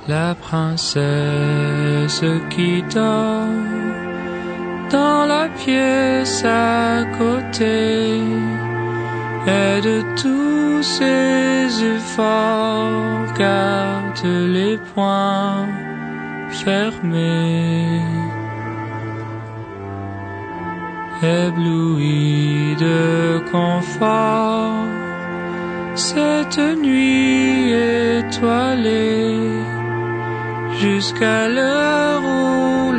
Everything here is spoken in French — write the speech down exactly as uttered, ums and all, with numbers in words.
La princesse qui dort dans la pièce à côté et de tous ses efforts garde les poings fermés. Ébloui de confort, cette nuit étoilée, jusqu'à l'heure où